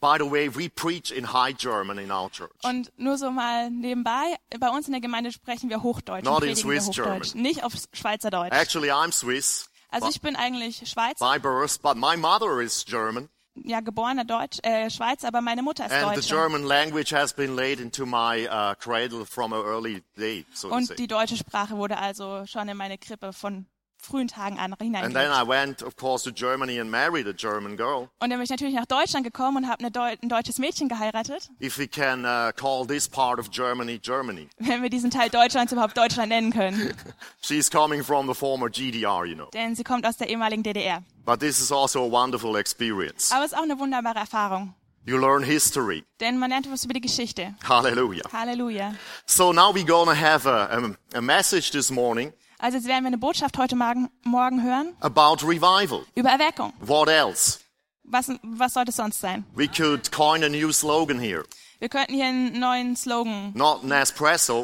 By the way, we preach in High German in our church. Und nur so mal nebenbei, bei uns in der Gemeinde sprechen wir Hochdeutsch. Not und in predigen wir Swiss Hochdeutsch, German. nicht auf Schweizerdeutsch. Actually, I'm Swiss Also ich bin eigentlich Schweizer, by birth, but my mother is German. ja geborener Schweizer, aber meine Mutter ist And the Deutsche. German language has been laid into my cradle from an early day, so to Und say. die deutsche Sprache wurde also schon in meine Krippe von frühen Tagen an And then hineingelegt. I went, of course, to Germany and married a German girl. Und dann bin ich natürlich nach Deutschland gekommen und habe ein deutsches Mädchen geheiratet, If we can call this part of Germany, Germany. wenn wir diesen Teil Deutschlands überhaupt Deutschland nennen können. She's coming from the former GDR, you know. Denn sie kommt aus der ehemaligen DDR. But this is also a wonderful experience. Aber es ist auch eine wunderbare Erfahrung. You learn history. Denn man lernt was über die Geschichte. Hallelujah. Halleluja. So now we're going to have a message this morning Also jetzt werden wir eine Botschaft heute Morgen hören about revival. über Erweckung. What else? Was sollte es sonst sein? We could coin a new slogan here. Wir könnten hier einen neuen Slogan. Not Nespresso,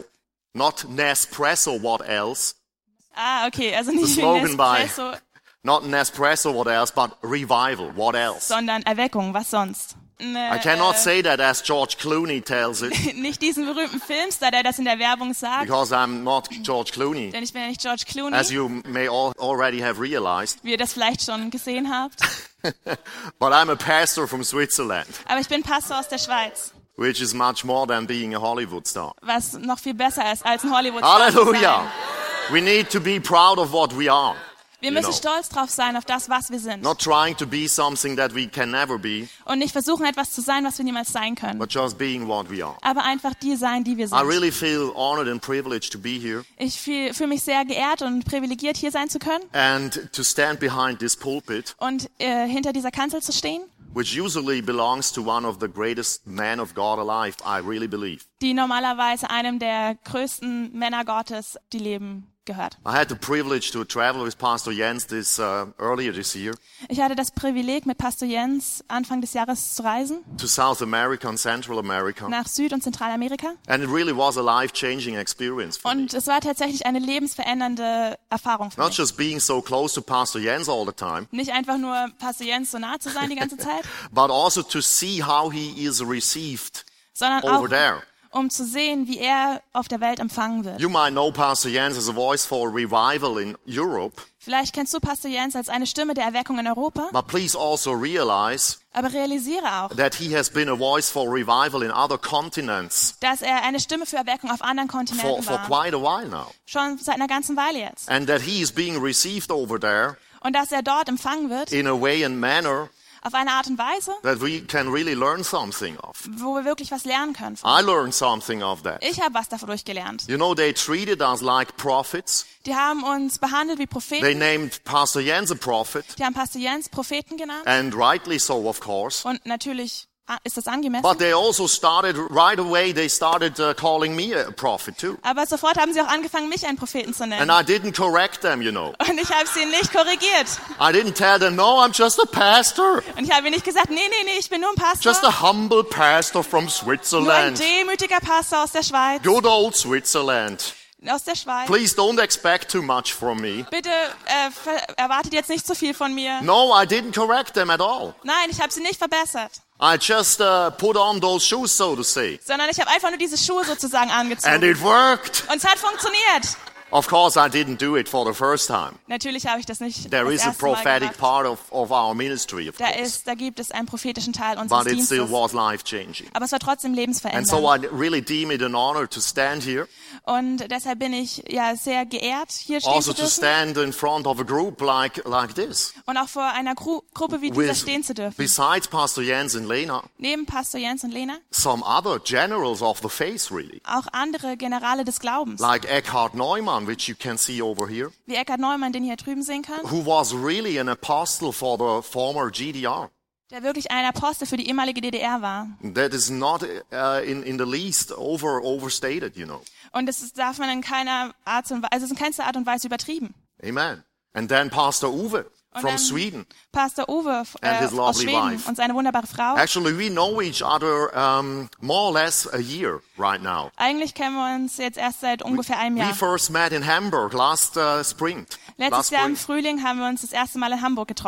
what else? Ah, okay, also nicht The wie slogan by- Nespresso, Not Nespresso, what else, but revival, what else? sondern Erweckung, was sonst? I cannot say that as George Clooney tells it, Nicht diesen berühmten Filmstar, der das in der Werbung sagt, because I'm not George Clooney, denn ich bin ja nicht George Clooney, as you may already have realized. wie ihr das vielleicht schon gesehen habt. But I'm a pastor from Switzerland, Aber ich bin Pastor aus der Schweiz, which is much more than being a Hollywood star. was noch viel besser ist, als ein Hollywood-Star zu Hallelujah! sein. We need to be proud of what we are. Wir You müssen know. stolz drauf sein, auf das, was wir sind. Not trying to be something that we can never be, Und nicht versuchen, etwas zu sein, was wir niemals sein können. but just being what we are. Aber einfach die sein, die wir I sind. really feel honored and privileged to be here Ich fühle mich sehr geehrt und privilegiert, hier sein zu können and to stand behind this pulpit, und hinter dieser Kanzel zu stehen, which usually belongs to one of the greatest men of God alive, I really believe. die normalerweise einem der größten Männer Gottes, die leben, gehört. I had the privilege to travel with Pastor Jens earlier this year Ich hatte das Privileg, mit Pastor Jens Anfang des Jahres zu reisen, to South America and Central America, nach Süd- und Zentralamerika. and it really was a life-changing experience for me. Und es war tatsächlich eine lebensverändernde Erfahrung für Not mich. just being so close to Pastor Jens all the time, Nicht einfach nur Pastor Jens so nah zu sein die ganze Zeit, but also to see how he is received sondern over auch, there. um zu sehen, wie er auf der Welt empfangen wird. You might know Pastor Jens as a voice for revival in Europe, Vielleicht kennst du Pastor Jens als eine Stimme der Erweckung in Europa, but please also realize aber realisiere auch, that he has been a voice for revival in other continents dass er eine Stimme für Erweckung auf anderen Kontinenten for war. quite a while now. Schon seit einer ganzen Weile jetzt. And that he is being received over there Und dass er dort empfangen wird, in a way and manner auf eine Art und Weise, that we can really learn something of. wo wir wirklich was lernen können. I learned something of that. Ich habe was dadurch gelernt. You know, they treated us like prophets. Die haben uns behandelt wie They Propheten. named Pastor Jens a prophet, Die haben Pastor Jens Propheten genannt. and rightly so, of course. Und natürlich ist das angemessen. But they also started, right away, they started calling me a prophet too. Aber sofort haben sie auch angefangen, mich einen Propheten zu And nennen. I didn't correct them, you know. Und ich habe sie nicht korrigiert. I didn't tell them, no, I'm just a pastor. Und ich habe ihnen nicht gesagt, nee, ich bin nur ein Pastor. Just a humble pastor from Nur ein Switzerland. demütiger Pastor aus der Schweiz. Good old Switzerland. Aus der Schweiz. Please don't expect too much from me. Bitte erwartet jetzt nicht zu viel von mir. No, I didn't correct them at all. Nein, ich habe sie nicht verbessert. I just put on those shoes, so to say. Sondern ich habe einfach nur diese Schuhe sozusagen And angezogen. it worked. Und es hat funktioniert. Of course, I didn't do it for the first time. Natürlich habe ich das nicht There das is a erste Mal prophetic gemacht. part of our ministry, of course. Da gibt es einen prophetischen Teil unseres But it still Dienstes. was life-changing. Aber es war trotzdem And lebensverändernd. so I really deem it an honor to stand here, Und deshalb bin ich ja sehr geehrt, hier stehen also zu to dürfen. stand in front of a group like this. Und auch vor einer Gruppe wie dieser stehen zu dürfen. Besides Pastor Jens and Lena, Neben Pastor Jens und Lena some other generals of the faith, really. auch andere Generale des Glaubens. Like Eckhard Neumann, which you can see over here, Wie Eckhard Neumann, den ihr hier drüben sehen könnt. who was really an apostle for the former GDR. Der wirklich ein Apostel für die ehemalige DDR war. That is not in the least overstated, you know. Und darf man in keiner Art und Weise, also es ist in keinster Art und Weise übertrieben. Amen. And then Pastor Uwe Und from dann Sweden. Pastor Uwe And his aus lovely Schweden wife. und seine wunderbare Frau. Actually, we know each other more or less a year right now. Eigentlich kennen wir uns jetzt erst seit ungefähr einem We Jahr. first met in Hamburg last spring. Letztes Last Jahr im spring. Frühling haben wir uns das erste Mal in Hamburg getroffen.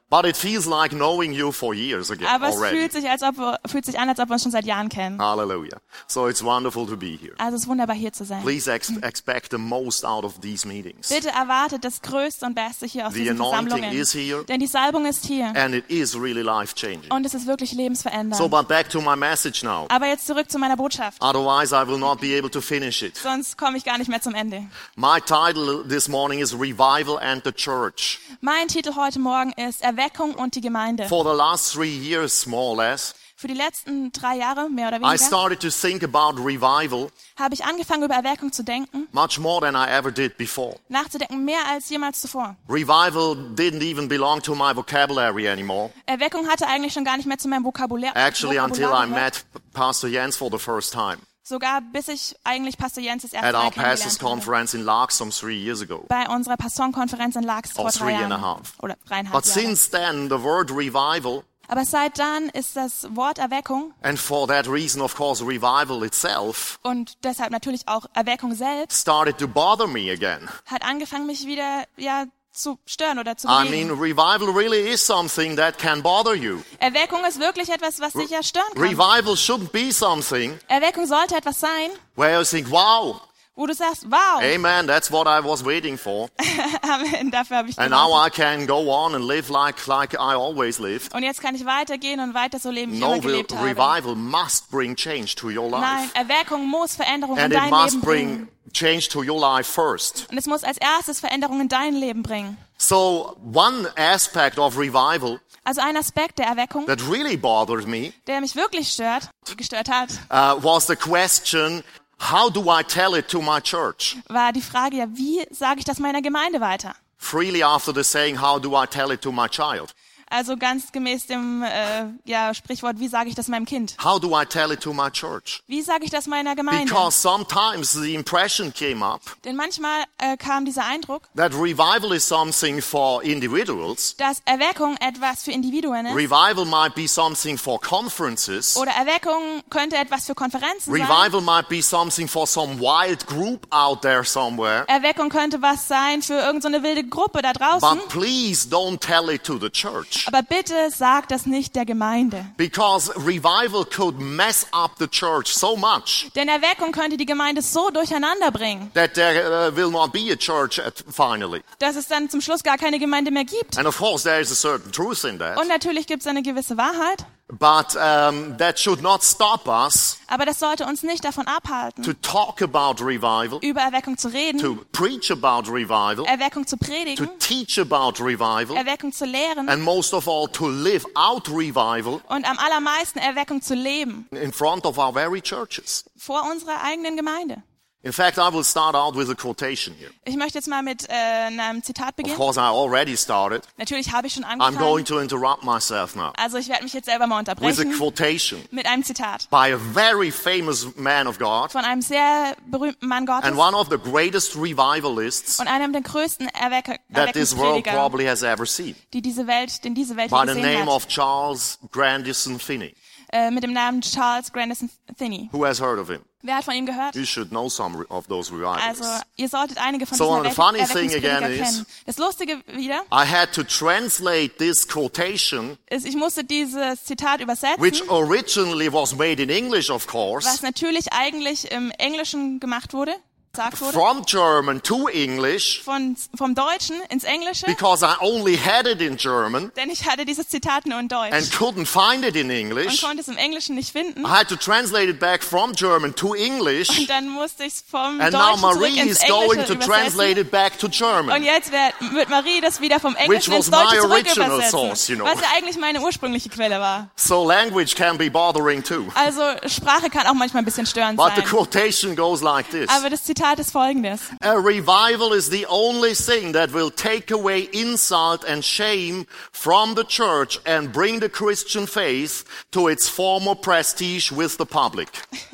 But it feels like knowing you for years again Aber es already. fühlt sich an, als ob wir uns schon seit Jahren kennen. Hallelujah. So it's wonderful to be here. Also es ist wunderbar, hier zu sein. Please expect the most out of these meetings. Bitte erwartet das Größte und Beste hier aus The diesen anointing Versammlungen. is here, Denn die Salbung ist hier. and it is really life-changing. Und es ist wirklich lebensverändernd. So, but back to my message now. Aber jetzt zurück zu meiner Botschaft. Otherwise, I will not be able to finish it. Sonst komme ich gar nicht mehr zum Ende. My title this morning is Revival and the Church. Mein Titel heute Morgen ist Erweckung und die Gemeinde. For the last 3 years, more or less, Für die letzten 3 Jahre, mehr oder I weniger, started to think about revival habe ich angefangen, über Erweckung zu denken, much more than I ever did before. nachzudenken, mehr als jemals zuvor. Revival didn't even belong to my vocabulary anymore. Erweckung hatte eigentlich schon gar nicht mehr zu meinem Vokabular Actually, until I gehört. met Pastor Jens for the first time Sogar bis ich eigentlich Pastor Jens das erste at Mal our pastors kennengelernt habe. conference in Largs some 3 years ago. Bei unserer Pastorenkonferenz in Laax vor 3 3 and a Jahren. half. Oder 3,5 But Jahre. since then, the word revival, Aber seit dann ist das Wort Erweckung and for that reason, of course, revival itself, und deshalb natürlich auch Erweckung selbst, started to bother me again. hat angefangen, mich wieder zu stören oder zu I bewegen. mean, revival really is something that can bother you. Erweckung ist wirklich etwas, was dich ja stören kann. Revival shouldn't be something Erweckung sollte etwas sein, where you think, wow, wo du sagst, wow, amen, that's what I was waiting for. Amen, dafür habe ich And now gewartet. I can go on and live like I always lived. Und jetzt kann ich weitergehen und weiter so leben, wie ich No, immer gelebt habe. revival must bring change to your Nein, life. Erweckung muss Veränderung in And it dein must Leben bringen. bring change to your life first. Und es muss als erstes Veränderung in dein Leben bringen. So one aspect of revival Also ein Aspekt der Erweckung, that really bothered me der mich wirklich gestört hat, was the question, how do I tell it to my church? war die Frage, ja, wie sage ich das meiner Gemeinde weiter? Freely after the saying, how do I tell it to my child? Also ganz gemäß dem Sprichwort, wie sage ich das meinem Kind? How do I tell it to my church? Wie sage ich das meiner Gemeinde? Because sometimes the impression came up Denn manchmal kam dieser Eindruck, that revival is something for individuals. dass Erweckung etwas für Individuen ist. Revival might be something for conferences. Oder Erweckung könnte etwas für Konferenzen sein. Revival might be something for some wild group out there somewhere. Erweckung könnte was sein für irgendeine wilde Gruppe da draußen. But please don't tell it to the church. Aber bitte sag das nicht der Gemeinde. Because revival could mess up the church so much Denn Erweckung könnte die Gemeinde so durcheinander bringen, that there will not be a church finally. dass es dann zum Schluss gar keine Gemeinde mehr gibt. And of course there is a certain truth in that. Und natürlich gibt es eine gewisse Wahrheit, But that should not stop us aber das sollte uns nicht davon abhalten, to talk about revival, über Erweckung zu reden, to preach about revival, Erweckung zu to predigen, teach about revival, Erweckung zu lehren and most of all to live out revival und am allermeisten Erweckung zu leben in front of our very churches. vor unserer eigenen Gemeinde. In fact, I will start out with a quotation here. Ich möchte jetzt mal mit einem Zitat Of beginnen. course, I already started. Natürlich habe ich schon I'm angefangen. going to interrupt myself now Also ich werde mich jetzt selber mal with a unterbrechen quotation mit einem Zitat by a very famous man of God von einem sehr berühmten Mann Gottes and one of the greatest revivalists und einem der größten that this world Erweckungsprediger, probably has ever seen, den diese Welt by je the gesehen name hat, of Charles Grandison Finney. Mit dem Namen Charles Grandison Finney. Who has heard of him? Wer hat von ihm gehört? You should know some of those revivalists. Also ihr solltet einige von So, diesen the funny thing Erweckungsprediger again is- kennen. Das Lustige wieder I had to translate this quotation, ist, ich musste dieses Zitat übersetzen, which originally was made in English, of was course, natürlich eigentlich im Englischen gemacht wurde, gesagt wurde, from German to English, vom Deutschen ins Englische, because I only had it in German denn ich hatte dieses Zitat nur in Deutsch and couldn't find it in und English. konnte es im Englischen nicht finden. I had to translate it back from German to English, Und dann musste ich es vom and now Deutschen zurück Marie ins is going Englische to translate übersetzen. it back to Und German. jetzt wird Marie das wieder vom Englischen was ins Deutsche my zurück original übersetzen, source, you know. was ja eigentlich meine ursprüngliche Quelle war. So language can be bothering too. Also Sprache kann auch manchmal ein bisschen störend But the sein. quotation goes like this. Aber das Zitat ist folgendes. A revival is the only thing that will take away insult and shame from the church and bring the Christian faith to its former prestige with the public.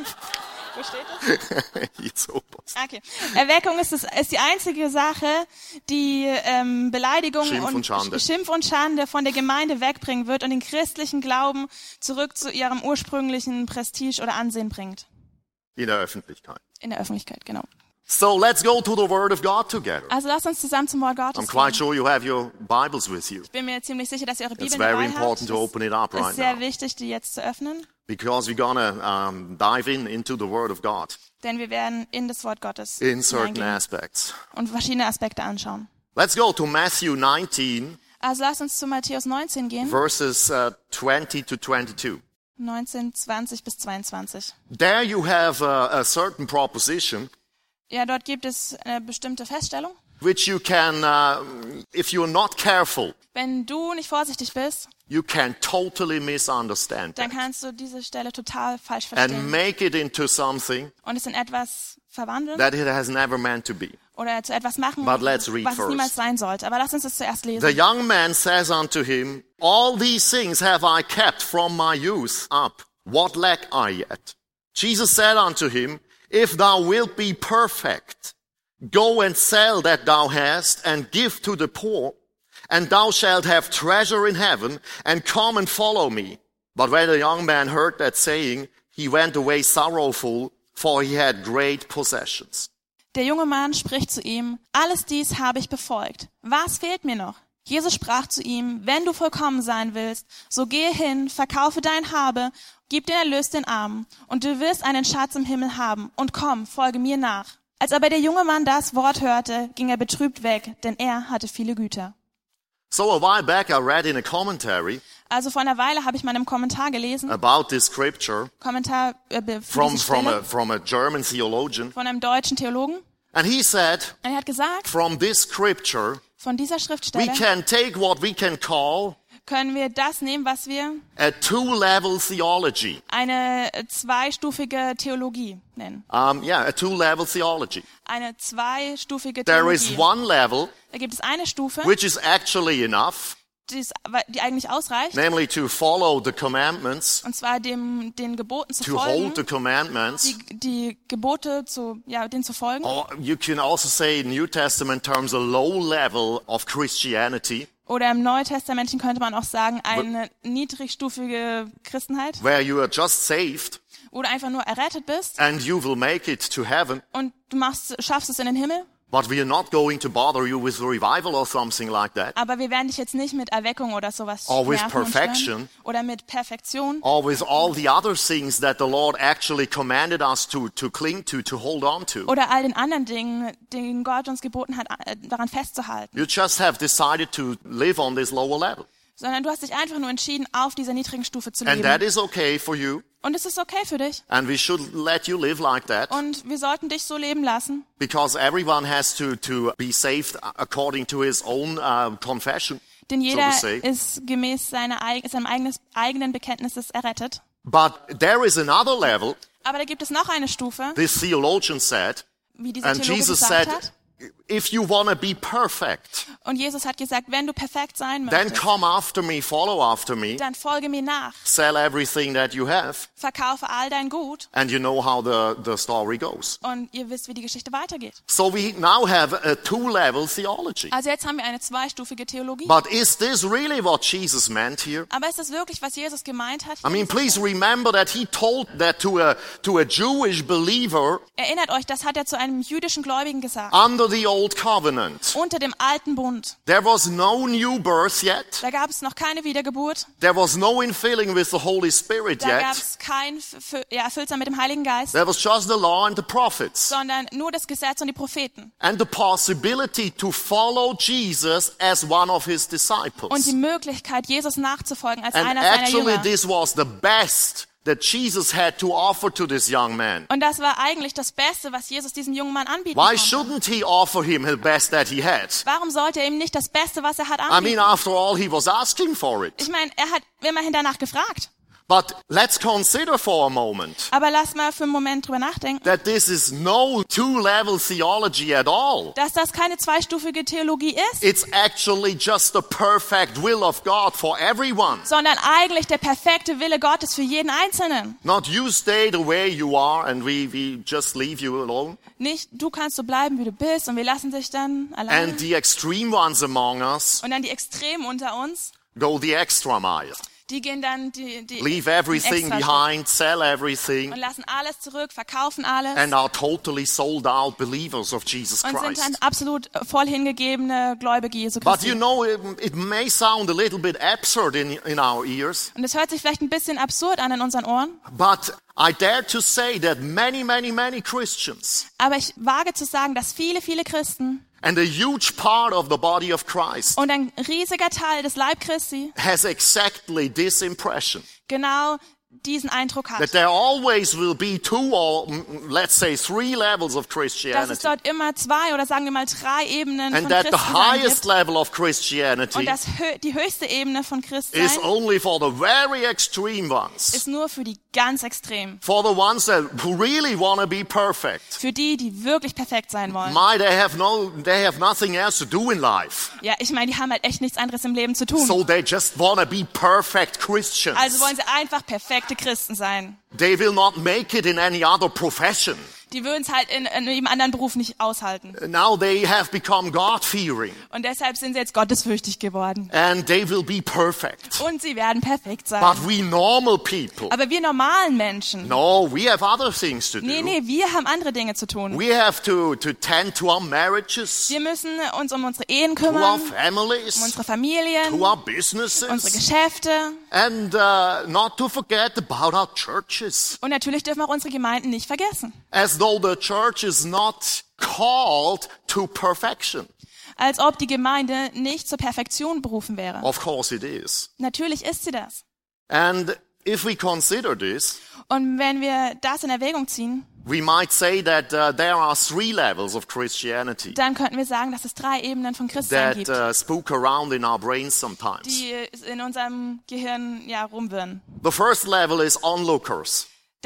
Wo steht das? It's so possible. Okay. Erweckung ist die einzige Sache, die Beleidigung Schimpf und Schande. Schimpf und Schande von der Gemeinde wegbringen wird und den christlichen Glauben zurück zu ihrem ursprünglichen Prestige oder Ansehen bringt. In der Öffentlichkeit. In der Öffentlichkeit, genau. So let's go to the Word of God together. Also lasst uns zusammen zum Wort Gottes I'm quite gehen. sure you have your Bibles with you. Ich bin mir ziemlich sicher, dass ihr eure It's Bibeln very dabei important to habt. open it up Es right ist sehr now. wichtig, die jetzt zu öffnen, Because we're gonna dive into the Word of God denn wir werden in das Wort Gottes in certain hineingehen aspects. und verschiedene Aspekte anschauen. Let's go to Matthew 19, Also lasst uns zu Matthäus 19 gehen, verses 20 to 22. 19, 20 bis 22. There you have a certain proposition Ja, dort gibt es eine bestimmte Feststellung. which you can, if you're not careful, Wenn du nicht vorsichtig bist, you can totally misunderstand dann that kannst du diese Stelle total falsch and verstehen make it into something und es in etwas verwandeln that it has never meant to be. oder zu etwas machen, But let's read was es first. niemals sein sollte. Aber lass uns das zuerst The lesen. young man says unto him, All these things have I kept from my youth up. What lack I yet? Jesus said unto him, If thou wilt be perfect, go and sell that thou hast, and give to the poor, and thou shalt have treasure in heaven, and come and follow me. But when the young man heard that saying, he went away sorrowful, for he had great possessions. Der junge Mann spricht zu ihm, alles dies habe ich befolgt. Was fehlt mir noch? Jesus sprach zu ihm, wenn du vollkommen sein willst, so gehe hin, verkaufe dein Habe, gib den Erlös den Armen, und du wirst einen Schatz im Himmel haben, und komm, folge mir nach. Als aber der junge Mann das Wort hörte, ging er betrübt weg, denn er hatte viele Güter. So a while back I read in a commentary Also vor einer Weile habe ich mal in einem Kommentar gelesen, about this scripture Kommentar für from diese Stelle, a German theologian, von einem deutschen Theologen. and he said, Und er hat gesagt, from this scripture von dieser we Schriftstelle can take what we can call können wir das nehmen, was wir a two-level theology. eine zweistufige Theologie nennen. A two-level theology. Eine zweistufige There is Theologie. one level Da gibt es eine Stufe, which is actually enough, die eigentlich ausreicht, namely to follow the commandments, und zwar den Geboten zu to hold the folgen, commandments. die Gebote denen zu folgen. Or you can also say in New Testament terms a low level of Christianity, Oder im Neutestamentlichen könnte man auch sagen, eine niedrigstufige Christenheit, where you are just saved wo du einfach nur errettet bist and you will make it to heaven. und du schaffst es in den Himmel. But we are not going to bother you with revival or something like that, Aber wir werden dich jetzt nicht mit Erweckung oder sowas Or with nerven und stören. perfection. Oder mit Perfektion or with all the other things that the Lord actually commanded us to cling to hold on to. oder all den anderen Dingen, denen Gott uns geboten hat, daran festzuhalten. You just have decided to live on this lower level. Sondern du hast dich einfach nur entschieden, auf dieser niedrigen Stufe zu And that leben. is okay for you, Und es ist okay für dich. and we should let you live like that, Und wir sollten dich so leben lassen. because everyone has to be saved according to his own confession, Denn so jeder to say. ist gemäß seinem eigenen Bekenntnisses errettet. But there is another level, Aber da gibt es noch eine Stufe, this theologian said, wie dieser and Theologe Jesus gesagt said, hat. if you want to be perfect, Und Jesus hat gesagt, wenn du perfekt sein then möchtest, come after me, follow after me, dann folge mir nach. sell everything that you have, Verkaufe all dein Gut and you know how the story goes. und ihr wisst, wie die Geschichte weitergeht. So we now have a two-level theology. Also jetzt haben wir eine zweistufige Theologie. But is this really what Jesus meant here? Aber ist das wirklich, was Jesus gemeint hat? I mean, please remember that he told that to a Jewish believer Erinnert euch, das hat er zu einem jüdischen Gläubigen gesagt. under the old covenant. Unter dem alten Bund. There was no new birth yet. Da gab es noch keine Wiedergeburt. There was no infilling with the Holy Spirit Da gab yet. es kein Erfülltsein mit dem Heiligen Geist, There was just the law and the prophets. sondern nur das Gesetz und die Propheten. And the possibility to follow Jesus as one of his Und disciples. die Möglichkeit, Jesus nachzufolgen als And einer seiner actually Jünger. this was the best that Jesus had to offer to this young man. Und das war eigentlich das Beste, was Jesus diesem jungen Mann anbieten Why konnte. shouldn't he offer him the best that he had? Warum sollte er ihm nicht das Beste, was er hat, I mean, anbieten? after all, he was asking for it. Ich meine, er hat immerhin danach gefragt. But let's consider for a moment Aber lass mal für einen Moment drüber nachdenken, that this is no two-level theology at all. dass das keine zweistufige Theologie ist, It's actually just the perfect will of God for everyone. sondern eigentlich der perfekte Wille Gottes für jeden Einzelnen. Not you stay the way you are and we just leave you alone. Nicht, du kannst so bleiben, wie du bist, und wir lassen dich dann allein. And the extreme ones among us Und dann die Extremen unter uns, go the extra mile. Die gehen dann leave everything Extraschritt behind, sell everything, und lassen alles zurück, verkaufen alles and are totally sold out believers of Jesus und sind dann Christ. absolut voll hingegebene Gläubige Jesu But Christi. you know, it may sound a little bit absurd in our ears, Und es hört sich vielleicht ein bisschen absurd an in unseren Ohren, but I dare to say that many Christians aber ich wage zu sagen, dass viele Christen and a huge part of the body of Christ und ein riesiger Teil des Leib Christi has exactly this impression, genau diesen Eindruck that hat. there always will be 2 or let's say 3 levels of Dass es Christianity, dort immer 2 oder sagen wir mal 3 Ebenen and von that the Christensein highest gibt. level of Und Christianity dass die höchste Ebene von is Christsein only for the very extreme ones, ist nur für die ganz Extremen. for the ones that really want to be perfect. Für die wirklich perfekt sein wollen. They have nothing else to do in life, Ja, ich meine, die haben halt echt nichts anderes im Leben zu tun. so they just want to be perfect Christians. Also wollen sie einfach perfekte Christen sein. They will not make it in any other profession. Die würden es halt in einem anderen Beruf nicht aushalten. Now they have become God-fearing, Und deshalb sind sie jetzt gottesfürchtig geworden. and they will be perfect. Und sie werden perfekt sein. But we normal people, Aber wir normalen Menschen, no, we have other things to do. nee, wir haben andere Dinge zu tun. We have to tend to our marriages, Wir müssen uns um unsere Ehen to our kümmern, um families, unsere Familien, to our unsere businesses, Geschäfte. and not to forget about our churches. Und natürlich dürfen wir auch unsere Gemeinden nicht vergessen. As though the church is not called to perfection. Als ob die Gemeinde nicht zur Perfektion berufen wäre. Of course it is. Natürlich ist sie das. And if we consider this, Und wenn wir das in Erwägung ziehen, we might say that there are 3 levels of Christianity dann könnten wir sagen, dass es 3 Ebenen von Christsein that gibt, spook around in our brains sometimes. die in unserem Gehirn rumwirren. The first level is onlookers, Die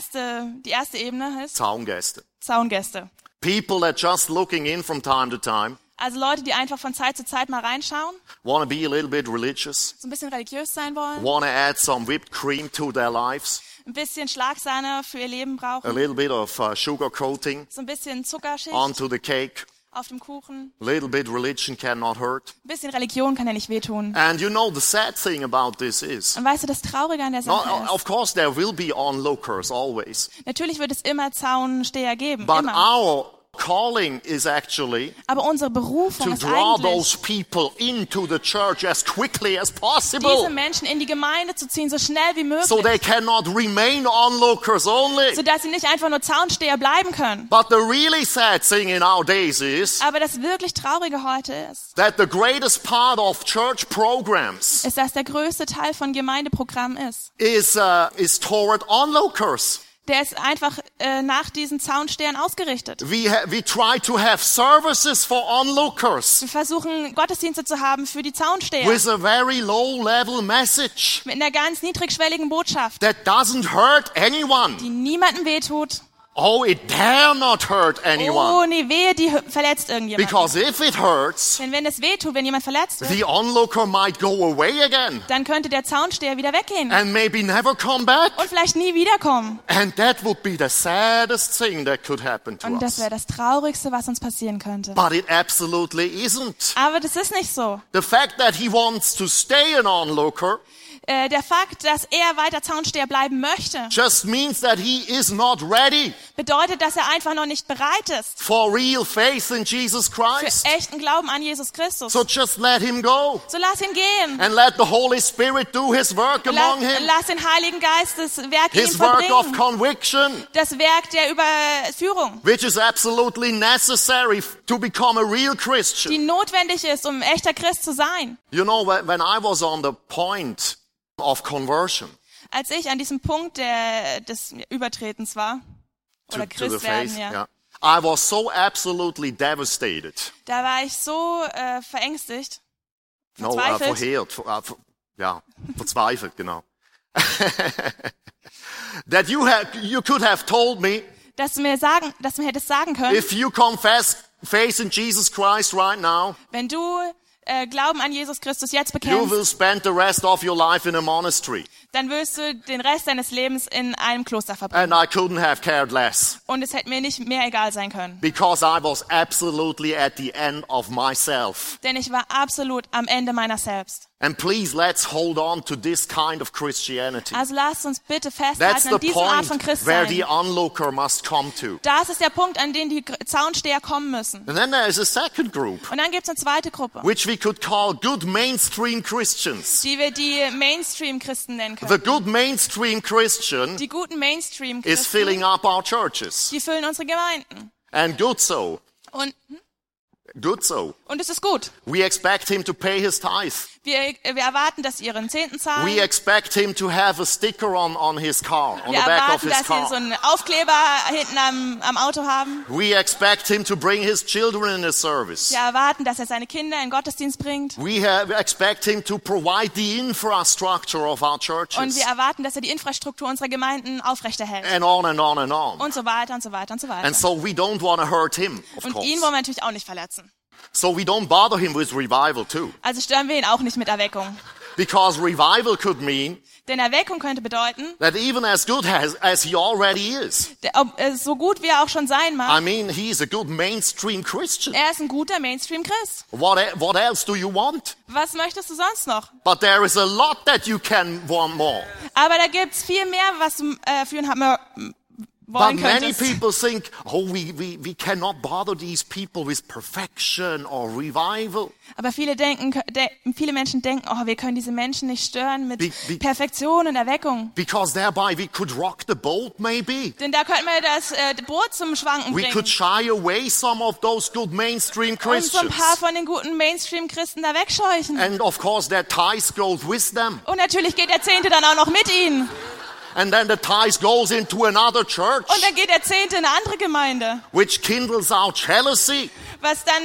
erste Ebene ist Zaungäste. Zaungäste. People that just looking in from time to time, Also Leute, die einfach von Zeit zu Zeit mal reinschauen, want to be a little bit religious, so ein bisschen religiös sein wollen, want to add some whipped cream to their lives, ein bisschen Schlagsahne für ihr Leben a brauchen, little bit of sugar coating so ein bisschen Zuckerschicht onto the cake. auf dem Kuchen. A little bit religion cannot hurt. Ein bisschen Religion kann ja nicht wehtun. And you know, the sad thing about this is, Und weißt du, das Traurige an der Sache ist, of course there will be onlookers always, natürlich wird es immer Zaunsteher geben, but immer. our calling is actually Aber unsere Berufung to ist draw eigentlich, those people into the church as quickly as diese possible, Menschen in die Gemeinde zu ziehen, so schnell wie möglich, so they cannot remain onlookers only. sodass sie nicht einfach nur Zaunsteher bleiben können. But the really sad thing in our days is Aber das wirklich Traurige heute that the greatest part of church programs ist, dass der größte Teil von Gemeindeprogrammen is toward onlookers. der ist einfach nach diesen Zaunstehern ausgerichtet. We try to have services for onlookers Wir versuchen, Gottesdienste zu haben für die Zaunsteher. with a very low-level message Mit einer ganz niedrigschwelligen Botschaft, that doesn't hurt anyone. die niemandem wehtut. Oh, it dare not hurt anyone. Oh, nee, wehe, die verletzt irgendjemand. Because if it hurts, Denn wenn es wehtut, wenn jemand verletzt wird, the onlooker might go away again dann könnte der Zaunsteher wieder weggehen and maybe never come back. und vielleicht nie wiederkommen. And that would be the saddest thing that could happen to Und das us. wäre das Traurigste, was uns passieren könnte. But it absolutely isn't. Aber das ist nicht so. The fact that he wants to stay an onlooker Der Fakt, dass er weiter Zaunsteher bleiben möchte, just means that he is not ready bedeutet, dass er einfach noch nicht bereit ist for real faith in Jesus für Christ. echten Glauben an Jesus Christus. So just let him go So lass ihn gehen. and let the Holy Spirit do his work among him, Lass den Heiligen Geist das Werk in ihm his work of verbringen. conviction, Das Werk der Überführung, which is absolutely necessary to become a real die Christian. notwendig ist, um ein echter Christ zu sein. You know, when I was on the point of conversion Als ich an diesem Punkt des Übertretens war, oder to the Christwerden, faith, ja, yeah, I was so absolutely devastated. da war ich so verängstigt, No, verzweifelt, verheert, ja, verzweifelt, genau. That you could have told me, dass du mir hättest sagen können, if you confess faith in Jesus Christ right now, wenn du Glauben an Jesus Christus jetzt you bekennst, will spend the rest of your life in a monastery. dann wirst du den Rest deines Lebens in einem Kloster verbringen. And I couldn't have cared less. Und es hätte mir nicht mehr egal sein können. Because I was absolutely at the end of myself. Denn ich war absolut am Ende meiner selbst. And please, let's hold on to this kind of Christianity. Also lasst uns bitte That's festhalten the an dieser Art von point where the Christsein. onlooker must come to. Das ist der Punkt, an den die Zaunsteher kommen müssen. And then there is a second group, Und dann gibt es eine zweite Gruppe, which we could call good mainstream Christians. die wir die Mainstream-Christen nennen The können. good mainstream Christian Die guten is Mainstream-Christen, filling up our churches. die füllen unsere Gemeinden. And good so. Und Good so. es ist gut. We expect him to pay his tithe. Wir erwarten, dass sie ihren Zehnten We zahlen. expect him to have a sticker on his car, on Wir the back of erwarten, his dass sie so car. einen Aufkleber hinten am Auto haben. We expect him to bring his children in the service. Wir erwarten, dass er seine Kinder in den Gottesdienst bringt. We expect him to provide the infrastructure of our Und churches. wir erwarten, dass er die Infrastruktur unserer Gemeinden aufrechterhält. And on and on and on. Und so weiter und so weiter und so weiter. And so we don't want to hurt him, of Und ihn course. wollen wir natürlich auch nicht verletzen. So we don't bother him with revival too. Also stören wir ihn auch nicht mit Erweckung. Because revival could mean Denn Erweckung könnte bedeuten, that even as good as he already is, so gut wie er auch schon sein I mag, mean, he's a good mainstream Christian. er ist ein guter Mainstream-Christ. What else do you want? Was möchtest du sonst noch? But there is a lot that you can want more. Aber da gibt's viel mehr, was du für ihn But wollen many könntest. people think, oh, we cannot bother these people with perfection or revival. Aber viele Menschen denken, oh, wir können diese Menschen nicht stören mit Be- Perfektion und Erweckung. Because thereby we could rock the boat, maybe. Denn da könnten wir das Boot zum Schwanken We bringen. could shy away some of those good mainstream Und so ein Christians. paar von den guten Mainstream-Christen da wegscheuchen. And of course their tithes goes with them. Und natürlich geht der Zehnte dann auch noch mit ihnen. And then the tithes goes into another church, Und dann geht der Zehnte in eine andere Gemeinde. which kindles our jealousy. Was dann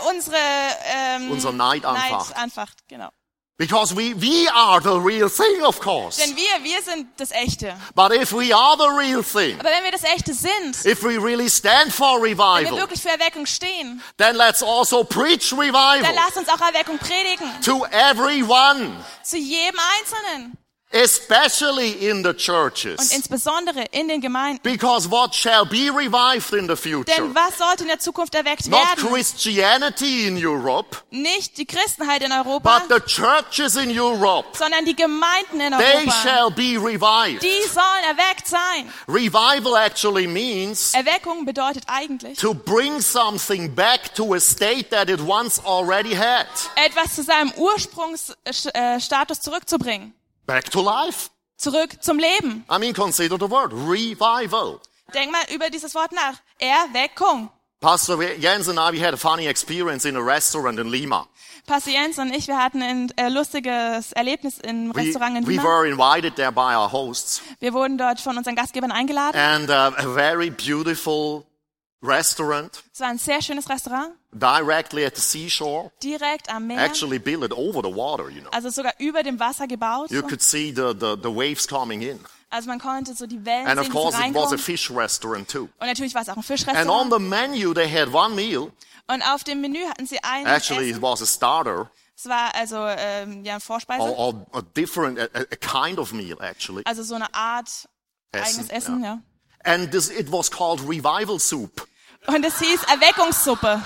Unser Neid anfacht. anfacht. Genau. Because we are the real thing, of course. Denn wir sind das Echte. But if we are the real thing, Aber wenn wir das Echte sind, if we really stand for wenn wir revival, wirklich für Erweckung stehen, then let's also preach dann revival lasst uns auch Erweckung predigen. to everyone, Zu jedem Einzelnen. especially in the Und churches. insbesondere in den Gemeinden. Because what shall be revived in the future? Denn was sollte in der Zukunft erweckt Not werden? Christianity in Europe, Nicht die Christenheit in Europa, but the churches in Europe. sondern die Gemeinden in They Europa. shall be revived. Die sollen erweckt sein. Revival actually means Erweckung bedeutet eigentlich, to bring something back to a state that it once already had. etwas zu seinem Ursprungsstatus zurückzubringen. Back to life. Zurück zum Leben. I mean, consider the word revival. Denk mal über dieses Wort nach. Erweckung. Pastor Jens and I, we had a funny experience in a restaurant in Lima. Pastor Jens und ich, wir hatten ein lustiges Erlebnis im Restaurant in We Lima. were invited there by our hosts. Wir wurden dort von unseren Gastgebern eingeladen. And a very beautiful restaurant Es war ein sehr schönes Restaurant, directly at the seashore. direkt am Meer. Actually built over the water, you know. Also sogar über dem Wasser gebaut. You could see the waves coming in. Also man konnte so die Wellen And sehen, of die so course it was a reinkommen. fish restaurant too. Und natürlich war es auch ein And on Fischrestaurant. the menu they had one meal. Und auf dem Menü hatten sie ein Actually it Essen. was a starter Es war also eine Vorspeise. or a different, a kind of meal actually. Also so eine Art eigenes Essen, ja. And it was called revival soup. Und es hieß Erweckungssuppe.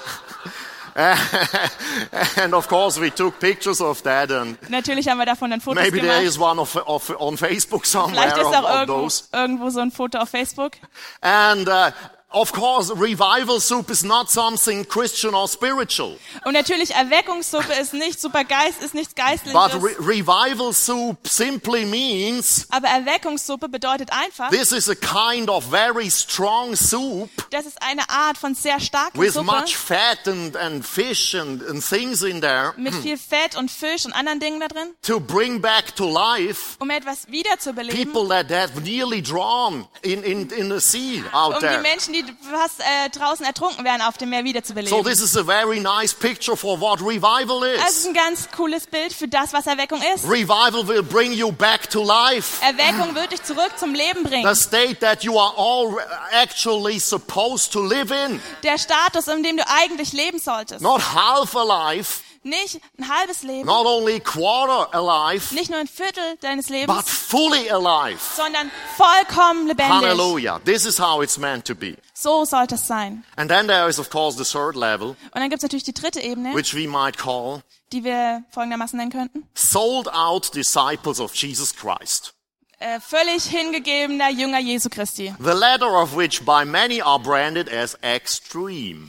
And of course we took pictures of that, and Natürlich haben wir davon dann Fotos maybe there gemacht. is one on Facebook somewhere Vielleicht ist auch of those. irgendwo so ein Foto auf Facebook. And of course, revival soup is not something Christian or spiritual. Und natürlich Erweckungssuppe ist nichts But Geistliches. revival soup simply means Aber Erweckungssuppe bedeutet einfach, this is a kind of very strong soup das ist eine Art von sehr starker with Suppe much fat and fish and things in there mit viel Fett und Fisch und anderen Dingen da drin, to bring back to life um etwas wiederzubeleben. people that have nearly drowned in the sea out Um die there. Menschen, die fast draußen ertrunken wären, auf dem Meer So wiederzubeleben. this is a very nice picture for what revival Das ist is. ein ganz cooles Bild für das, was Erweckung ist. Revival will bring you back to life. Erweckung wird dich zurück zum Leben bringen. The state that you are all actually supposed to live in. Der Status, in dem du eigentlich leben solltest. Not half alive, Nicht ein halbes Leben, not only quarter alive, nicht nur ein Viertel deines but Lebens, fully alive. sondern vollkommen lebendig. Hallelujah. This is how it's meant to be. So sollte es sein. And then there is, of course, the third level, Und dann gibt es natürlich die dritte Ebene, which we might call die wir folgendermaßen nennen könnten. sold out disciples of Jesus Christ. Völlig hingegebener Jünger Jesu Christi. The latter of which by many are branded as extreme.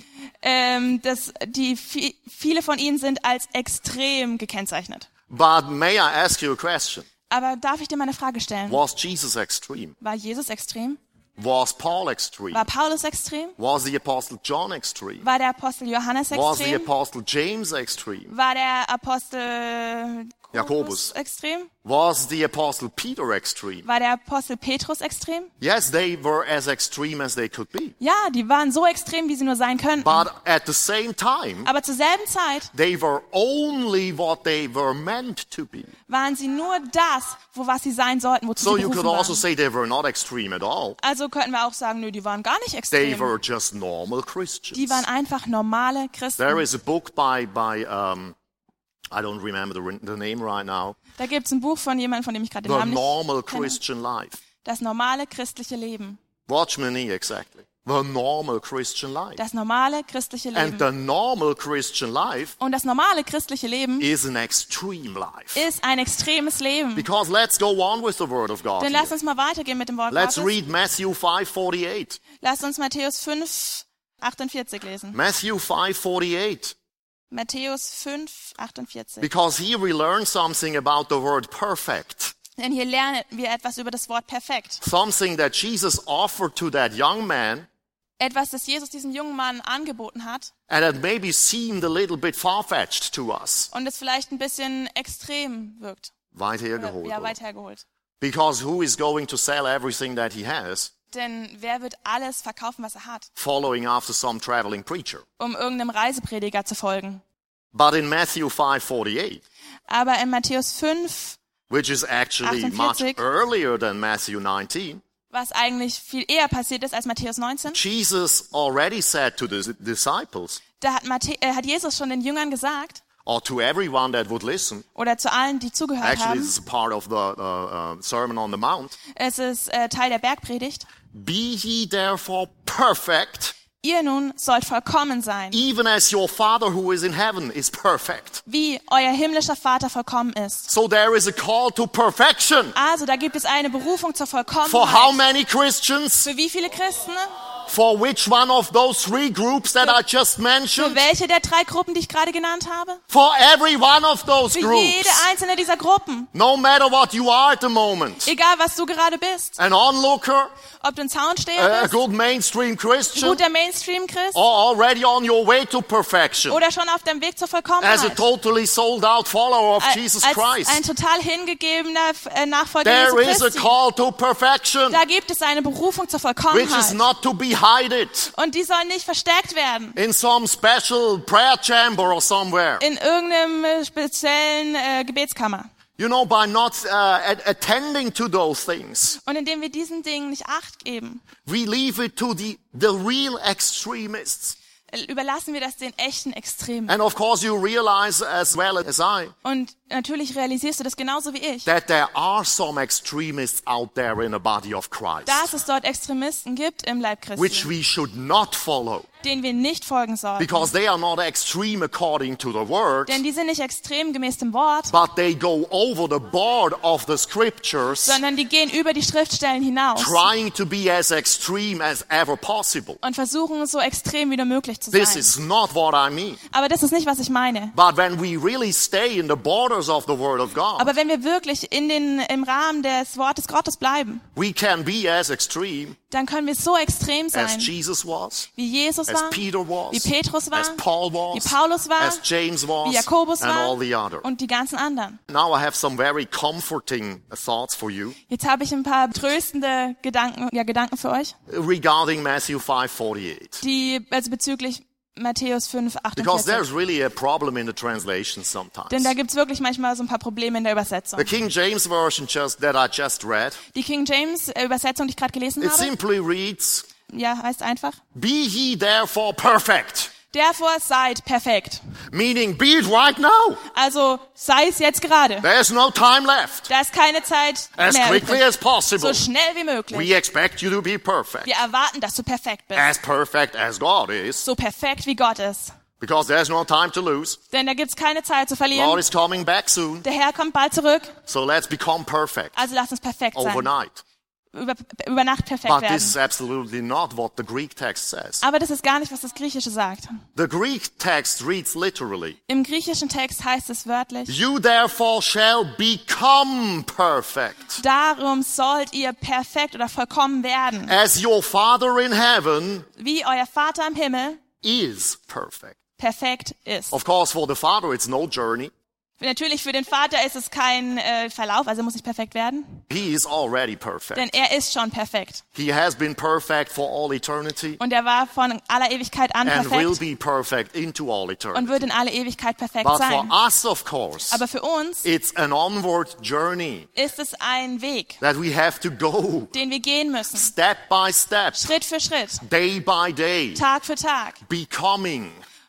Viele von ihnen sind als extrem gekennzeichnet. But may I ask you a question? Aber darf ich dir mal eine Frage stellen? Was Jesus extreme? War Jesus extrem? Was Paul extreme? War Paulus extrem? Was the Apostle John extreme? War der Apostel Johannes Was the extrem? Apostle James extreme? War der Apostel Jakobus. extrem? Was the Apostle Peter extreme? War der Apostel Petrus extrem? Yes, they were as extreme as they could be. Ja, die waren so extrem, wie sie nur sein könnten. But at the same time, Aber zur selben Zeit they were only what they were meant to be. waren sie nur das, was sie sein sollten, wozu So sie you berufen could also waren. say they were not extreme at all. Also könnten wir auch sagen, nö, die waren gar nicht They extrem. were just normal Die Christians. waren einfach normale Christen. There is a book by I don't remember the name right now. Da gibt es ein Buch von jemandem, von dem ich gerade den The Namen nicht Normal kenne. Christian Life. Das normale christliche Leben. Watchmeni, exactly. The normal Christian life. Das normale christliche And Leben. the normal Christian life Und das normale christliche Leben is an extreme life. ist ein extremes Leben. Because let's go on with the word of God. Denn here. lass uns mal weitergehen mit dem Wort Let's Gottes. read Matthew 5:48. Lass uns Matthäus 5, 48 lesen. Matthew 5:48. Matthäus 5, 48. Because here we learn something about the word perfect. Denn hier lernen wir etwas über das Wort perfekt. Something that Jesus offered to that young man, Etwas, das Jesus diesem jungen Mann angeboten hat and it maybe seemed a little bit far-fetched to us. und es vielleicht ein bisschen extrem wirkt. Weit hergeholt. Ja, weit hergeholt. Because who is going to sell everything that he has, Denn wer wird alles verkaufen, was er hat, following after some traveling preacher? um irgendeinem Reiseprediger zu folgen? But in Matthew 5:48, Aber in Matthäus 5, which is actually 48. much earlier than Matthew 19, was eigentlich viel eher passiert ist als Matthäus 19, Jesus already said to the disciples, da hat Jesus schon den Jüngern gesagt, or to everyone that would listen, oder zu allen, die zugehört actually haben, this is part of the Sermon on the Mount, es ist Teil der Bergpredigt, be ye therefore perfect, ihr nun sollt vollkommen sein, even as your Father who is in heaven is perfect. wie euer himmlischer Vater vollkommen ist. So there is a call to perfection. Also, da gibt es eine Berufung zur For how Vollkommenheit. many Christians? Für wie viele Christen? For which one of those three groups that I just Für mentioned? welche der 3 Gruppen, die ich gerade genannt habe? For every one of those Für groups. jede einzelne dieser Gruppen. No matter what you are at the moment. Egal, was du gerade bist. An onlooker, Ob du ein Zaunsteher a bist, good mainstream ein Christian, guter Mainstream-Christ or already on your way to perfection. oder schon auf dem Weg zur As a Vollkommenheit. totally sold out follower of Jesus Als ein Christ. total hingegebener Nachfolger There Jesu is a Christi. call to perfection, Da gibt es eine Berufung zur which is Vollkommenheit. not to be hidden Und die soll nicht versteckt werden. in some special prayer chamber or somewhere. In irgendeinem speziellen Gebetskammer. You know, by not attending to those things. Und indem wir diesen Dingen nicht Acht geben, We leave it to the real extremists. überlassen wir das den echten Extremen. And of course you realize as well as I Und natürlich realisierst du das genauso wie ich, that there are some extremists out there in the body of Christ, dass es dort Extremisten gibt im Leib which Christi, we should not follow, denen wir nicht folgen sollen. because they are not extreme according to the word, Denn die sind nicht extrem gemäß dem Wort, but they go over the board of the scriptures, sondern die gehen über die Schriftstellen hinaus trying to be as extreme as ever possible. und versuchen so extrem wie nur möglich zu This sein. is not what I mean. Aber das ist nicht, was ich meine. But when we really stay in the borders of the word of God, Aber wenn wir wirklich im Rahmen des Wortes Gottes bleiben, we can be as extreme dann können wir so extrem as sein, Jesus was, wie Jesus as war, Peter was, wie Petrus war, as Paul was, wie Paulus war, as James was, wie Jakobus and all war the other. und die ganzen anderen. Now I have some very comforting thoughts for you Jetzt habe ich ein paar tröstende Gedanken für euch, regarding Matthew 5:48. die also bezüglich Matthäus 5, Because 48. there's really a problem in the translation sometimes. Denn da gibt's wirklich manchmal so ein paar Probleme in der Übersetzung. The King James version that I just read, Die King James Übersetzung, die ich gerade gelesen it habe, simply reads, ja, heißt einfach, "Be ye therefore perfect, Therefore seid perfekt. Meaning, be it right now. Also sei es jetzt gerade. There's no time left. Da ist keine Zeit As mehr quickly übrig. as possible. So schnell wie möglich. We expect you to be perfect. Wir erwarten, dass du perfekt bist. As perfect as God is. So perfekt wie Gott ist. Because there's no time to lose. Denn da gibt's keine Zeit zu God verlieren. is coming back soon. Der Herr kommt bald zurück. So let's become perfect Also lass uns perfekt sein. overnight. Über Nacht perfekt But this is werden. absolutely not what the Greek text says. Aber das ist gar nicht, was das Griechische sagt. The Greek text reads literally, Im griechischen Text heißt es wörtlich, you therefore shall become perfect, darum sollt ihr perfekt oder vollkommen werden, as your Father in heaven wie euer Vater im Himmel is perfect. perfekt ist. Of course, for the Father, it's no journey. Natürlich für den Vater ist es kein Verlauf, also muss nicht perfekt werden, He is already perfect. denn er ist schon perfekt. He has been perfect for all eternity Und er war von aller Ewigkeit an and will perfekt be perfect into all und eternity. wird in alle Ewigkeit perfekt But for sein. us, of course, Aber für uns it's an onward journey ist es ein Weg, that we have to go den wir gehen müssen, step by step, Schritt für Schritt, day by day, Tag für Tag, becoming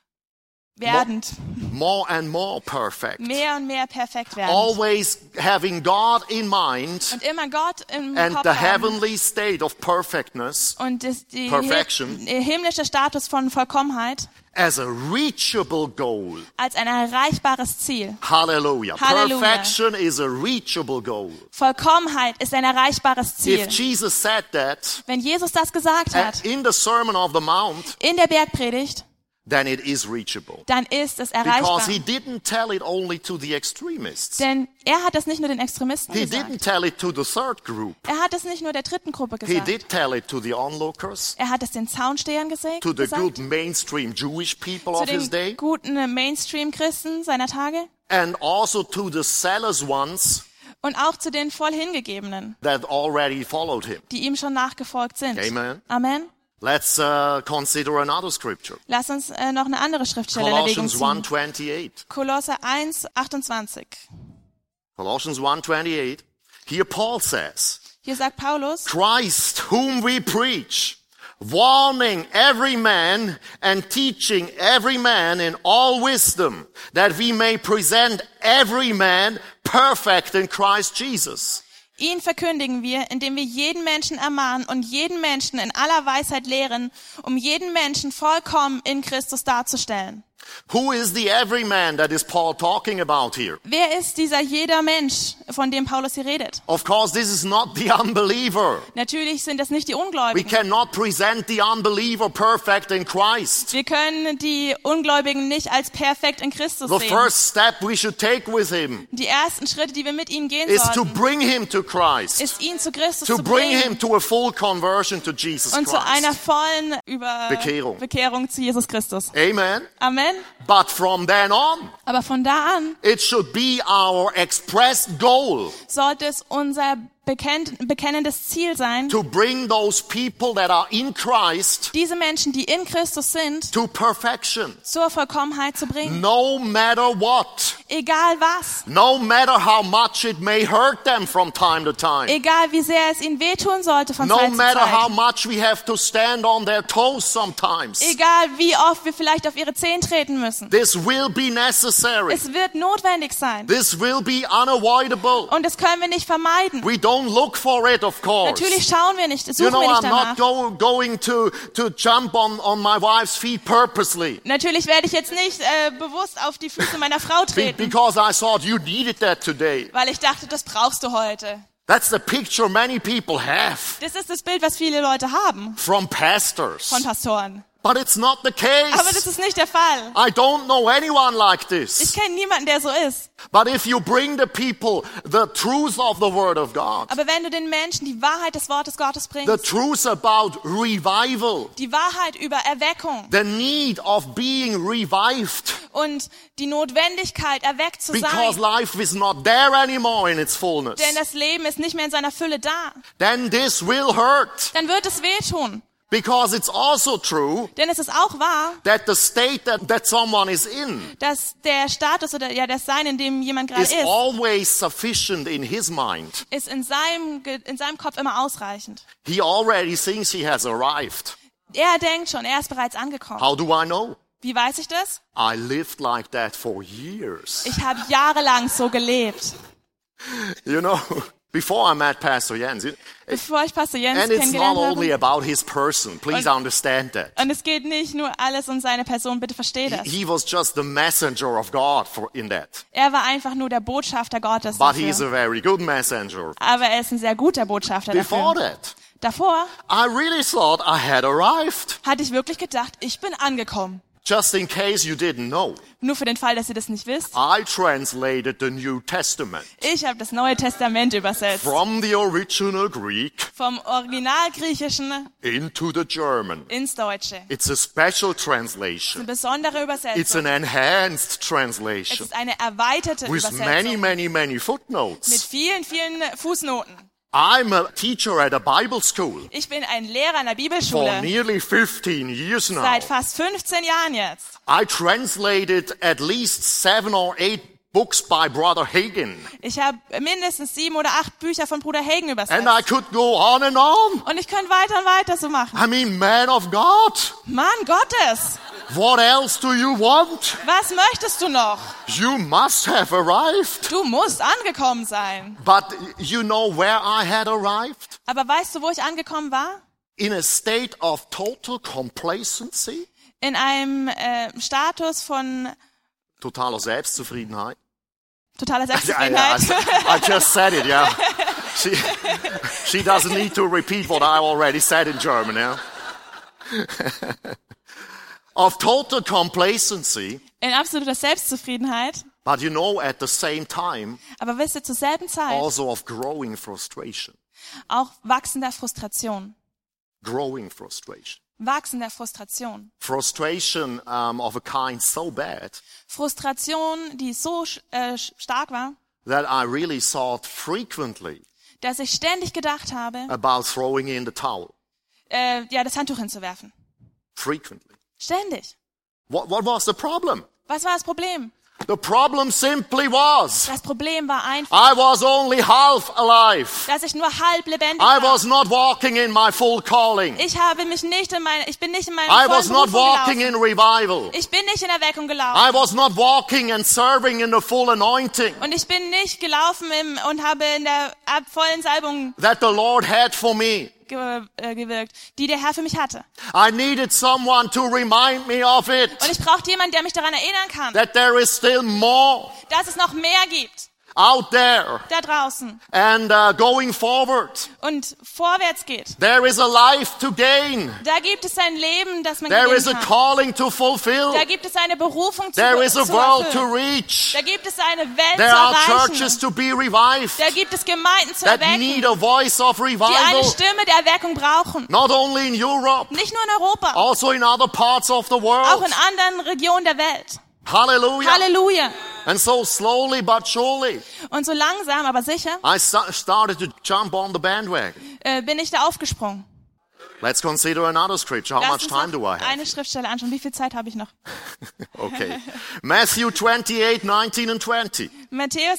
werdend, more and more perfect. mehr und mehr perfekt werden. Always having God in mind Und immer Gott im and Kopf the haben. heavenly state of perfectness Und die Perfection. himmlische Status von Vollkommenheit as a reachable goal. als ein erreichbares Ziel. Hallelujah. Halleluja. Perfection is a reachable goal. Vollkommenheit ist ein erreichbares Ziel. If Jesus said that Wenn Jesus das gesagt hat in the Sermon on the Mount, in der Bergpredigt, then it is reachable. dann ist es Because erreichbar. he didn't tell it only to the extremists. Denn er hat das nicht nur den Extremisten He didn't gesagt. tell it to the third group. Er hat es nicht nur der dritten Gruppe He gesagt. did tell it to the onlookers, Er hat es den Zaunstehern to the good gesagt, mainstream Jewish people zu of his day, den guten Mainstream-Christen seiner Tage and also to the zealous ones und auch zu den voll Hingegebenen, that already followed him. die ihm schon nachgefolgt sind. Amen. Amen. Let's consider another scripture. Lass uns noch eine andere Schriftstelle in Erwägung Colossians ziehen. 1:28. Kolosser 1, 28. Colossians 1:28. Here Paul says, Hier sagt Paulus, Christ whom we preach, warning every man and teaching every man in all wisdom, that we may present every man perfect in Christ Jesus. ihn verkündigen wir, indem wir jeden Menschen ermahnen und jeden Menschen in aller Weisheit lehren, um jeden Menschen vollkommen in Christus darzustellen. Who is the every man that is Paul talking about here? Wer ist dieser jeder Mensch, von dem Paulus hier redet? Of course, this is not the unbeliever. Natürlich sind das nicht die We Ungläubigen. cannot present the unbeliever perfect in Christ. Wir können die Ungläubigen nicht als perfekt in Christus The sehen. first step we should take with him Die ersten Schritte, die wir mit ihnen gehen is to sollten, bring him to Christ, ist ihn zu Christus to zu bring bringen him to a full conversion to Jesus und zu einer Christ. vollen Bekehrung zu Jesus Christus. Amen. Amen. But from then on, Aber von da an it should be our expressed goal sollte es unser bekennendes Ziel sein, to bring those people that are in Christ diese Menschen, die in Christus sind, to perfection, zur Vollkommenheit zu bringen. no matter what, Egal was. no matter how much it may hurt them from time to time, Egal wie sehr es ihnen wehtun sollte von no Zeit zu matter how Zeit. much we have to stand on their toes sometimes. Egal wie oft wir vielleicht auf ihre Zehen treten müssen. This will be necessary. Es wird notwendig sein. This will be unavoidable. Und das können wir nicht vermeiden. We don't look for it, of course. Natürlich schauen wir nicht, You suchen know, wir nicht I'm not danach. going to jump on my wife's feet purposely Natürlich werde ich jetzt nicht bewusst auf die Füße meiner Frau treten, because I thought you needed that today. weil ich dachte, das brauchst du heute. That's the picture many people have Das ist das Bild, was viele Leute haben from pastors. von Pastoren. But it's not the Aber das case. ist nicht der Fall. I don't know anyone like Ich this. kenne niemanden, der so ist. But if you bring the people the truth of the Word of God, Aber wenn du den Menschen die Wahrheit des Wortes Gottes the bringst, truth about revival, die Wahrheit über Erweckung the need of being revived, und die Notwendigkeit, erweckt zu because sein, life is not there anymore in its fullness, denn das Leben ist nicht mehr in seiner Fülle da, then this will hurt. dann wird es wehtun. Because it's also true Denn es ist auch wahr, that the state that someone is in dass der Status oder ja das Sein, in dem jemand gerade is always sufficient in his mind. ist in seinem Kopf immer ausreichend. He already thinks he has arrived. Er denkt schon, er ist bereits angekommen. How do I know? Wie weiß ich das? I lived like that for years. Ich habe jahrelang so gelebt. You know, before I met Pastor Jens. Bevor ich Pastor Jens And it's not kennengelernt only habe. about his person. Please understand that. Und es geht nicht nur alles um seine Person, bitte versteh das. He was just the messenger of God in that. Er war einfach nur der Botschafter Gottes But he's dafür. a very good messenger. Aber er ist ein sehr guter Botschafter Before dafür. that, Davor I really thought I had arrived. hatte ich wirklich gedacht, ich bin angekommen. Just in case you didn't know, Nur für den Fall, dass ihr das nicht wisst. I translated the New Testament Ich habe das Neue Testament übersetzt. from the original Greek Vom Originalgriechischen into the German. ins Deutsche. It's a special Eine translation. besondere It's Übersetzung. an enhanced Es translation ist eine erweiterte with many, Übersetzung. many, many Mit footnotes. vielen, vielen Fußnoten. I'm a teacher at a Bible school Ich bin ein Lehrer in der for Bibelschule. nearly 15 years now. Seit fast 15 Jahren jetzt. I translated at least 7 or 8 books by Brother Hagin. Ich habe mindestens 7 oder 8 Bücher von Bruder Hagen übersetzt. And I could go on and on. Und ich könnte weiter und weiter so machen. I mean, man of God, Mann Gottes, what else do you want? was möchtest du noch? You must have arrived. Du musst angekommen sein. But you know where I had arrived? Aber weißt du, wo ich angekommen war? In a state of total complacency. In einem Status von Totaler Selbstzufriedenheit. totaler I Selbstzufriedenheit. just said it, yeah. She doesn't need to repeat what I already said in German, yeah. Of total complacency, In absoluter Selbstzufriedenheit. but you know, at the same time, Aber wisst ihr, zur selben Zeit also of growing frustration. auch wachsender Frustration. Growing frustration. Wachsender Frustration. Frustration of a kind so bad Frustration, die so stark war, that I really thought frequently dass ich ständig gedacht habe, about throwing in the towel. das Handtuch hinzuwerfen. Frequently. Ständig. What was the problem? Was war das Problem? The problem simply was Das Problem war einfach, I was only half alive. dass ich nur halb lebendig I war. was not walking in my full calling. Ich bin nicht in meiner I was vollen not Berufung walking gelaufen. in revival. Ich bin nicht in Erweckung gelaufen. I was not walking and serving in the full anointing Und ich bin nicht gelaufen und habe in der vollen Salbung that the Lord had for me. gewirkt, die der Herr für mich hatte. I needed someone to remind me of it, Und ich brauchte jemanden, der mich daran erinnern kann, that there is still more dass es noch mehr gibt out there da draußen and going forward. und vorwärts geht. There is a life to gain. Da gibt es ein Leben, das man There is gewinnen a kann. calling to fulfill. Da gibt es eine Berufung zu There is a world to erfüllen. reach. Da gibt es eine Welt There zu are erreichen. churches to be revived Da gibt es Gemeinden zu that erwecken, need a voice of die eine revival. Stimme der Erweckung brauchen. Not only in Europe, Nicht nur in Europa, also in other parts of the auch world. in anderen Regionen der Welt. Hallelujah. Halleluja. And so slowly but surely, Und so langsam, aber sicher, I started to jump on the bandwagon. bin ich da aufgesprungen. Let's consider another scripture. How Lass much uns time do I noch have? eine Schriftstelle anschauen. Wie viel Zeit habe ich noch? Okay. Matthew 28, 19 and 20. Matthäus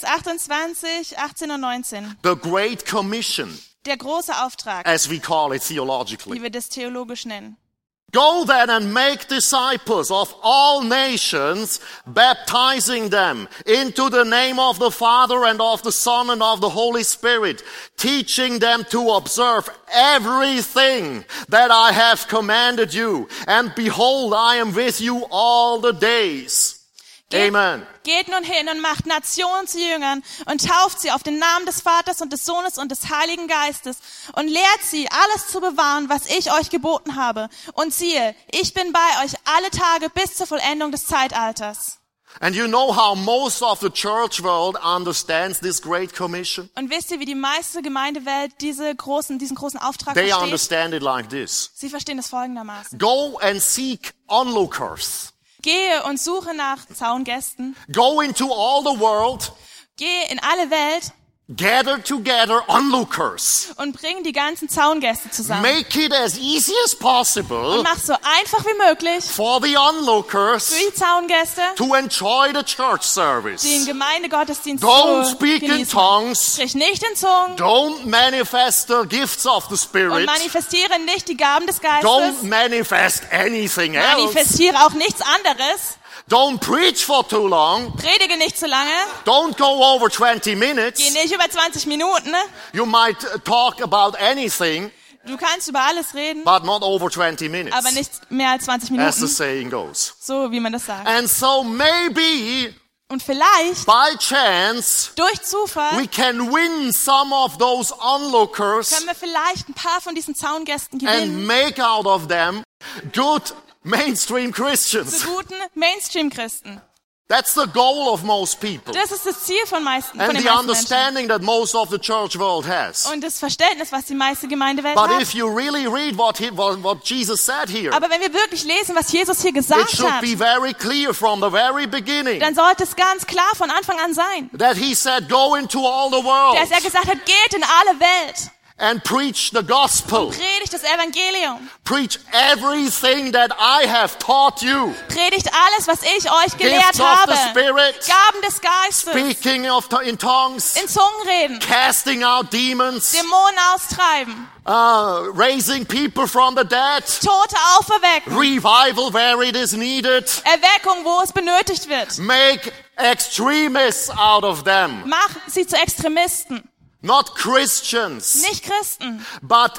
28, 18 und 19. The Great Commission, Der große Auftrag, as we call it wie theologically. wir das theologisch nennen. Go then and make disciples of all nations, baptizing them into the name of the Father and of the Son and of the Holy Spirit, teaching them to observe everything that I have commanded you. And behold, I am with you all the days. Amen. Geht nun hin und macht Nationen zu Jüngern und tauft sie auf den Namen des Vaters und des Sohnes und des Heiligen Geistes und lehrt sie, alles zu bewahren, was ich euch geboten habe. Und siehe, ich bin bei euch alle Tage bis zur Vollendung des Zeitalters. And you know how most of the church world understands this Great Commission? Und wisst ihr, wie die meiste Gemeindewelt diesen großen Auftrag They versteht? understand it like this. Sie verstehen es folgendermaßen. Go and seek onlookers. Gehe und suche nach Zaungästen. Go into all the world Gehe in alle Welt gather together onlookers. und bring die ganzen Zaungäste zusammen. Make it as easy as possible Und mach so einfach wie möglich for the onlookers für die Zaungäste, to enjoy the church den service. Gemeindegottesdienst Don't zu speak in genießen. tongues. Sprich nicht in Zungen Don't manifest the gifts of the und Spirit. manifestiere nicht die Gaben des Geistes. Don't manifest anything else. Manifestiere auch nichts anderes. Don't preach for too long. Predige nicht zu lange. Don't go over 20 Geh minutes. nicht über 20 Minuten. Ne? You might talk about anything, Du kannst über alles reden, but not over 20 aber minutes, nicht mehr als 20 as the Minuten. saying goes. So wie man das sagt. And so maybe, Und vielleicht, by chance, durch Zufall, we can win some of those onlookers können wir vielleicht ein paar von diesen Zaungästen and gewinnen. make out of them good mainstream Christians. Zu guten Mainstream-Christen. That's the goal of most people. Das ist das Ziel von den And meisten the Menschen. understanding that most of the church world has. Und das Verständnis, was die meiste Gemeindewelt But hat. if you really read what Jesus said here, Aber wenn wir wirklich lesen, was Jesus hier it gesagt should hat, be very clear from the very beginning dann sollte es ganz klar von Anfang an sein, that he said, go into all the world dass er gesagt hat, geht in alle Welt, and preach the gospel. predigt das Evangelium, Preach everything that I have taught you. predigt alles, was ich euch gelehrt Gifts of habe, the Spirit, Gaben des Geistes, speaking in tongues, in Zungen reden, casting out demons, Dämonen austreiben, raising people from the dead, Tote auferwecken, revival where it is needed, Erweckung, wo es benötigt wird. make extremists out of them. Mach sie zu Extremisten, Not Christians, nicht Christen, but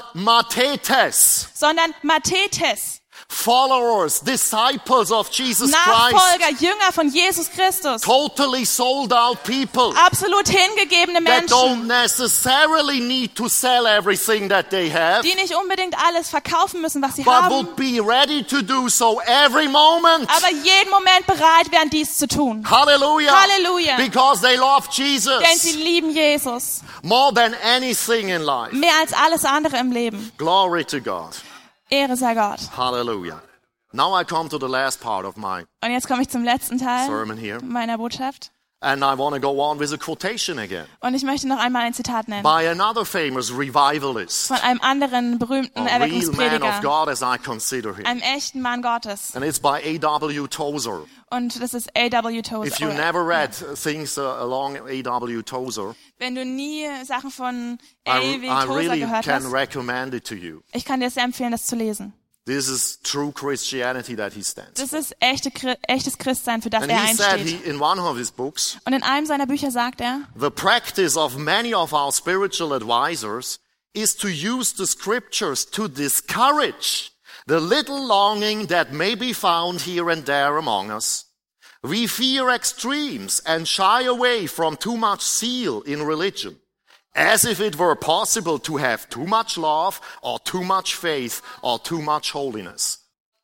Mathetes, sondern Mathetes, followers, disciples of Jesus Christ, Nachfolger, Jünger von Jesus Christus, totally sold out people absolut hingegebene that don't Menschen, necessarily need to sell everything that they have, die nicht unbedingt alles verkaufen müssen, was sie but haben, would be ready to do so every moment. aber jeden Moment bereit wären, dies zu tun. Hallelujah. Halleluja. Because they love Denn sie Jesus lieben Jesus more than anything in life. mehr als alles andere im Leben. Glory to God. Ehre sei Gott. Hallelujah. Now I come to the last part of my Und jetzt komme ich zum letzten Teil sermon here. meiner Botschaft. And I want to go on with a quotation again Und ich möchte noch einmal ein Zitat nennen by another famous revivalist, von einem anderen berühmten a real man of Erweckungsprediger, God as I consider him. einem echten Mann Gottes. And it's by A.W. Tozer. Und das ist A.W. If you Tozer. never read things along A.W. Tozer, Wenn du nie Sachen von I A.W. Tozer really gehört can hast, recommend it to you. ich kann dir sehr empfehlen, das zu lesen. This is true Christianity that he stands Das for. ist echtes Christsein, für das And er he said einsteht. in one of his books, Und in einem seiner Bücher sagt er, the practice of many of our spiritual advisors is to use the scriptures to discourage the little longing that may be found here and there among us. We fear extremes and shy away from too much zeal in religion, as if it were possible to have too much love or too much faith or too much holiness.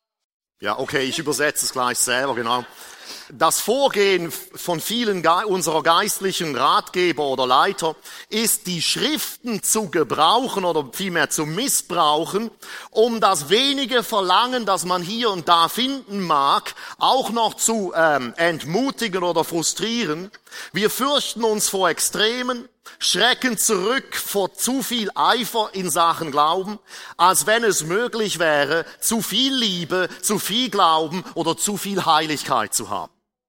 Ja, okay, ich übersetze es gleich selber, genau. Das Vorgehen von vielen unserer geistlichen Ratgeber oder Leiter ist, die Schriften zu gebrauchen oder vielmehr zu missbrauchen, um das wenige Verlangen, das man hier und da finden mag, auch noch zu entmutigen oder frustrieren. Wir fürchten uns vor Extremen, schrecken zurück vor zu viel Eifer in Sachen Glauben, als wenn es möglich wäre, zu viel Liebe, zu viel Glauben oder zu viel Heiligkeit zu haben.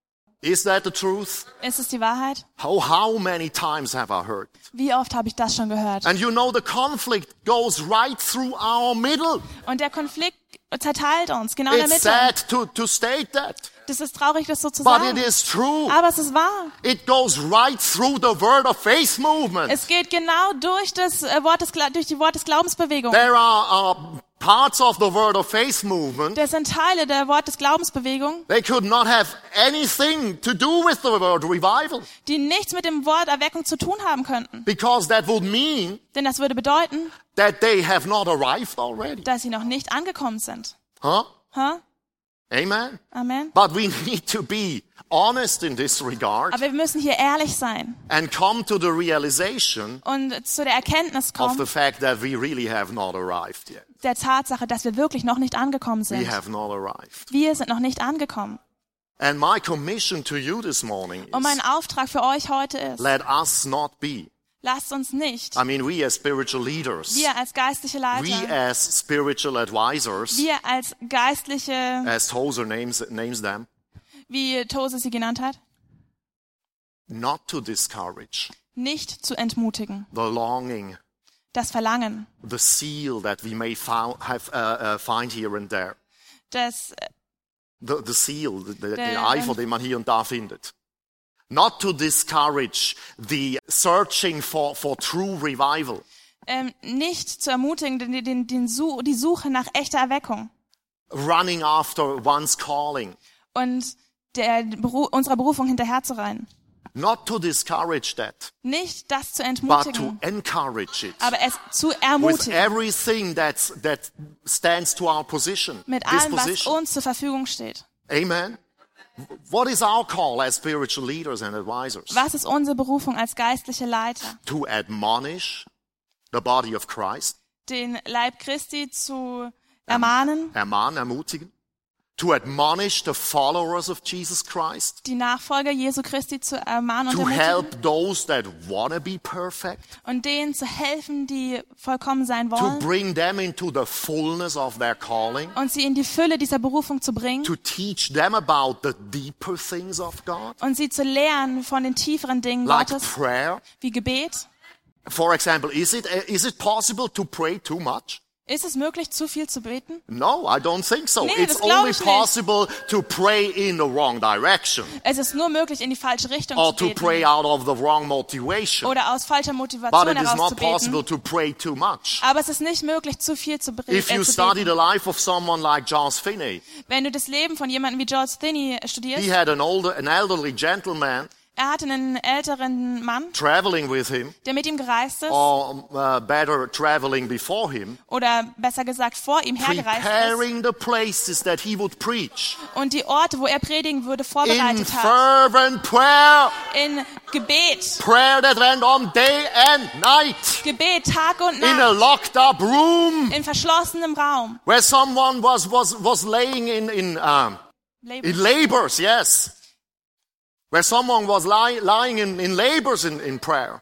Is that the truth? ist es die Wahrheit? How many times have I heard? Wie oft habe ich das schon gehört? And you know the conflict goes right through our middle. Und der Konflikt zerteilt uns, genau in der It's Mitte. sad to state that, Das ist traurig, das so zu but sagen. it is true. Aber es ist wahr. It goes right through the Word of Faith movement. Es geht genau durch das durch die Wort des Glaubensbewegung. There are parts of the Word of Faith movement. Das sind Teile der Wort des Glaubensbewegung, They could not have anything to do with the word revival, die nichts mit dem Wort Erweckung zu tun haben könnten. because that would mean Denn das würde bedeuten, that they have not arrived already. dass sie noch nicht angekommen sind. Huh? Huh? Amen? Amen. But we need to be honest in this regard Aber wir müssen hier ehrlich sein and come to the realization und zu der Erkenntnis of the kommen, fact that we really have not arrived yet. der Tatsache, dass wir wirklich noch nicht angekommen We sind. have not arrived. Wir sind noch nicht angekommen. And my commission to you this morning Und mein is, Auftrag für euch heute ist, let us not be Lasst uns nicht, I mean, we as spiritual leaders, wir als geistliche we Leiter, as spiritual advisors, wir als geistliche, as Tozer names them, wie Tose sie genannt hat, not to discourage nicht zu entmutigen. the longing, Das Verlangen, the zeal that we may find here and there. das The zeal, den Eifer, den man hier und da findet. Not to discourage the searching for true revival. nicht zu ermutigen, die Suche nach echter Erweckung Running after one's calling. und unserer Berufung hinterherzurennen. Not to discourage that, Nicht das zu but entmutigen, to encourage it. aber es zu With ermutigen. everything that stands to our position, Mit allem, was disposition. uns zur Verfügung steht. Amen. What is our call as spiritual leaders and advisors? Was ist unsere Berufung als geistliche Leiter? To admonish the body of Christ. Den Leib Christi zu ermahnen, Ermahnen, ermutigen. To admonish the followers of Jesus Christ. die Nachfolger Jesu Christi zu ermahnen und To ermutigen help those that want to be perfect. und denen zu helfen, die vollkommen sein To wollen bring them into the fullness of their calling. und sie in die Fülle dieser Berufung zu bringen To teach them about the deeper things of God. und sie zu lehren von den tieferen Dingen Like Gottes, prayer. wie Gebet. For example, is it possible to pray too much? Ist es möglich, zu viel zu beten? No, I don't think so. Nee, It's das glaub only ich nicht. possible to pray in the wrong direction Es ist nur möglich, in die falsche Richtung or zu to beten pray out of the wrong motivation. oder aus falscher But Motivation it is heraus not zu beten. possible to pray too much. Aber es ist nicht möglich, zu viel zu If you zu study beten. the life of someone like Charles Finney, Wenn du das Leben von jemandem wie George Finney studierst, he had an elderly gentleman er hatte einen älteren Mann, traveling with him, der mit ihm gereist ist, or better, traveling before him, oder besser gesagt vor ihm hergereist ist preparing the places that he would preach und die Orte, wo er predigen würde, in vorbereitet hat. fervent prayer, In Gebet. prayer that went on day and night, Gebet Tag und in a Nacht. locked up room, In verschlossenem Raum. where someone was laying in labors, yes. Where someone was lying in labors in prayer.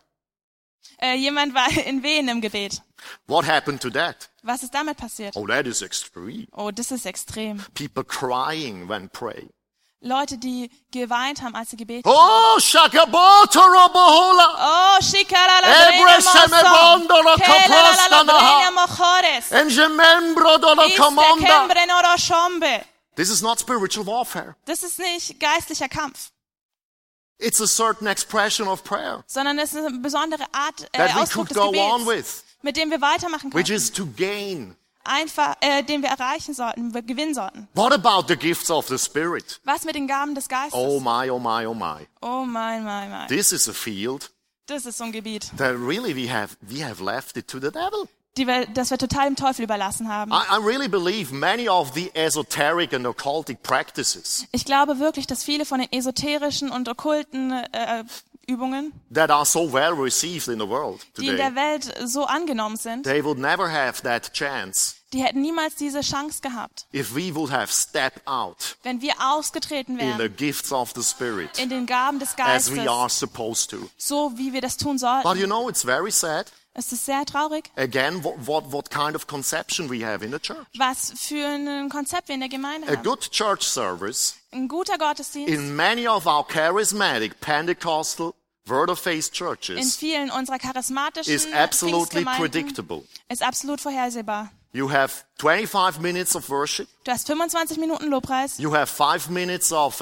Jemand war in Wehen im Gebet. What happened to that? Was ist damit passiert? Oh, that is extreme. Oh, das ist extrem. People crying when praying. Leute, die geweint haben, als sie gebetet Oh, shakabotorobohola. Oh, shikarala Ebresemebondolo kaprostanaha. mochores. Engemembro dolo comanda. Kembre noro shombe. This is not spiritual warfare. Das ist nicht geistlicher Kampf, It's a certain expression of prayer sondern es ist eine besondere Art, that we Ausdruck could des go on Gebets, with, mit dem wir weitermachen which können. is to gain. Einfach, den wir erreichen sollten, gewinnen sollten. What about the gifts of the Spirit? Was mit den Gaben des Geistes? Oh my, oh my, oh my. Oh mein. This is a field Das ist so ein Gebiet, that really we have left it to the devil. das wir total dem Teufel überlassen haben. I really believe many of the esoteric and occultic practices Ich glaube wirklich, dass viele von den esoterischen und okkulten Übungen, that are so well received in the world die in der today, Welt so angenommen sind, they would never have that chance die hätten niemals diese Chance gehabt, if we would have stepped out wenn wir ausgetreten in the wären gifts of the Spirit in den Gaben des as we Geistes, are supposed to. so wie wir das tun But sollten. you know, it's very sad. Es ist sehr traurig, Again, what kind of conception we have in the church. was für ein Konzept wir in der Gemeinde A haben. good church service Ein guter Gottesdienst in many of our charismatic Pentecostal Word of Faith in churches vielen unserer charismatischen is absolutely Pfingstgemeinden predictable. ist absolut vorhersehbar. You have 25 minutes of worship. Du hast 25 Minuten Lobpreis. You have 5 minutes of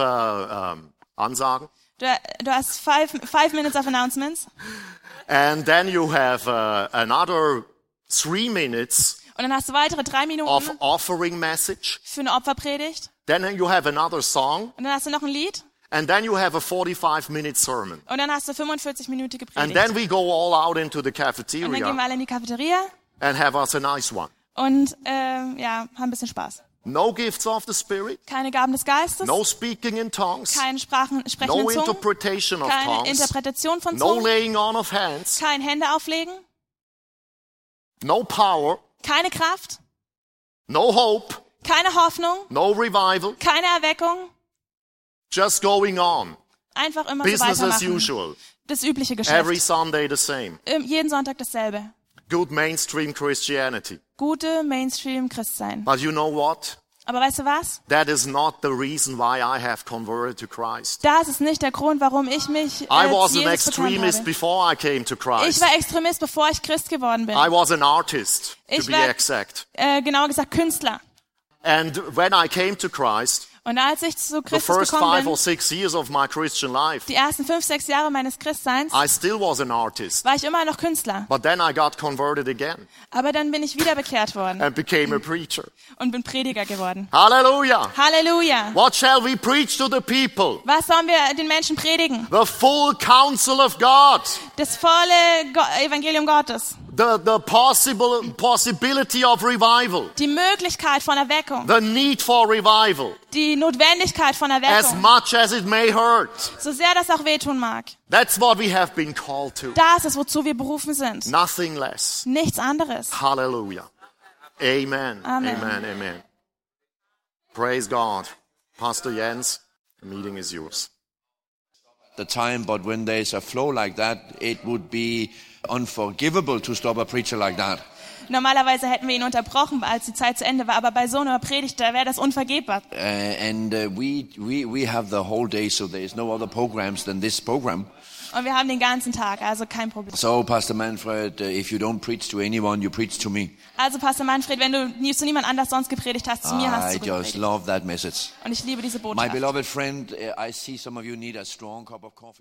Ansagen. Du hast five minutes of announcements. And then you have another 3 minutes Und dann hast du weitere 3 of Minuten offering message. für eine Opferpredigt. Then you have another song. Und dann hast du noch ein Lied. And then you have a 45-minute sermon. Und dann hast du 45-minütige And Predigt. then we go all out into the Und dann gehen wir cafeteria alle in die Cafeteria and have us a nice one. und haben ein bisschen Spaß. No gifts of the Spirit. Keine Gaben des Geistes, No speaking in tongues. kein sprechen No in Zungen, interpretation of keine tongues. Interpretation von No Zungen, laying on of hands. kein Hände auflegen, No power. keine Kraft, No hope. keine Hoffnung, No revival. keine Erweckung, Just going on. einfach immer so Business as weitermachen. usual. das übliche Geschäft. Every Sunday the same. Jeden Sonntag dasselbe. Good mainstream Christianity. Gute Mainstream-Christsein. But you know what? Aber weißt du was? That is not the reason why I have converted to Christ. Das ist nicht der Grund, warum ich mich I was zu an Jesus bekannt extremist habe. before I came to Ich Christ. war Extremist, bevor ich Christ geworden bin. I was an artist, to Ich be war- exact. Genauer gesagt Künstler. And when I came to Christ, Und als ich zu the Christus first 5 gekommen or bin, 6 years of my Christian life, die ersten 5, 6 Jahre meines Christseins, I still was an artist. war ich immer noch Künstler. But then I got converted again Aber dann bin ich wieder bekehrt worden and became a preacher. und bin Prediger geworden. Hallelujah. Halleluja! What shall we preach to the people? Was sollen wir den Menschen predigen? The full counsel of God. Das volle Evangelium Gottes. The possibility of revival. Die Möglichkeit von Erweckung. The need for revival. Die Notwendigkeit von As Erweckung. much as it may hurt. So sehr das auch wehtun mag. That's what we have been called to. Das ist, wozu wir berufen sind. Nothing less. Nichts anderes. Hallelujah. Amen. Amen. Amen. Amen. Praise God. Pastor Jens, the meeting is yours. The time, but when there's a flow like that, it would be unforgivable to stop a preacher like that. Normalerweise hätten wir ihn unterbrochen, als die Zeit zu Ende war, aber bei so einer Predigt, da wäre das unvergebbar. We have the whole day, so there is no other programs than this program. Und wir haben den ganzen Tag, also kein Problem. So, Pastor Manfred, if you don't preach to anyone, you preach to me. Also Pastor Manfred, wenn du nie zu niemand anders sonst gepredigt hast, zu mir hast I du just gepredigt. love that message. Und ich liebe diese My Botschaft. beloved friend, I see some of you need a strong cup of coffee.